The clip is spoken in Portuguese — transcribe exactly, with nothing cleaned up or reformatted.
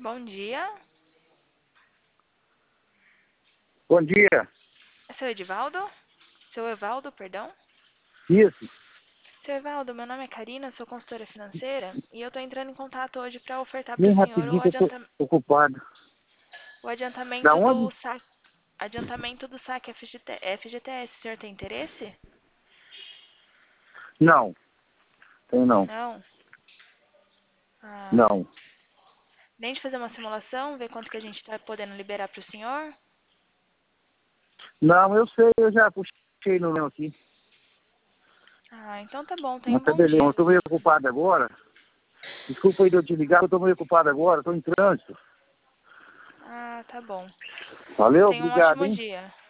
Bom dia. Bom dia. É seu Edivaldo? Seu Evaldo, perdão? Isso. Seu Evaldo, meu nome é Karina, sou consultora financeira e eu tô entrando em contato hoje para ofertar para Bem o senhor o, rapidinho que eu tô adianta... ocupado. o Da adiantamento do onde? saque. Adiantamento do saque F G T... F G T S. O senhor tem interesse? Não. Tem não. Não. Ah, Não. nem de fazer uma simulação, ver quanto que a gente está podendo liberar para o senhor? Não, eu sei, eu já puxei no meu aqui. Ah, então tá bom, tenha Mas um tá bom beleza. Eu dia. tô meio ocupado agora. Desculpa aí de eu te ligar, eu tô meio ocupado agora, tô em trânsito. Ah, tá bom. Valeu, Tenha um obrigado, ótimo hein? dia.